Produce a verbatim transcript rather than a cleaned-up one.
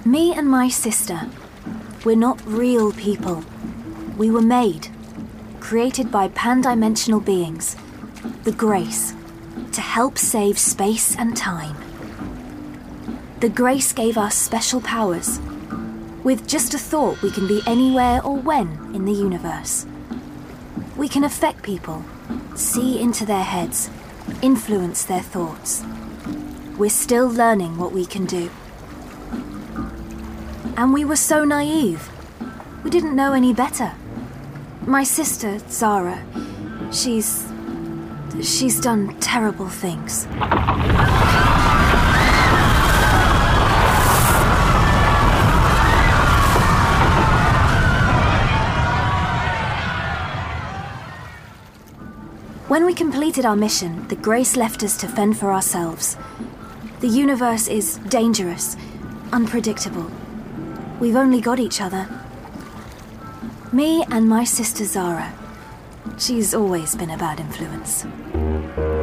Me and my sister, we're not real people. We were made, created by pan-dimensional beings, the Grace, to help save space and time. The Grace gave us special powers. With just a thought, we can be anywhere or when in the universe. We can affect people, see into their heads, influence their thoughts. We're still learning what we can do. And we were so naive. We didn't know any better. My sister, Zara, she's... she's done terrible things. When we completed our mission, the Grace left us to fend for ourselves. The universe is dangerous, unpredictable. We've only got each other. Me and my sister Zara. She's always been a bad influence.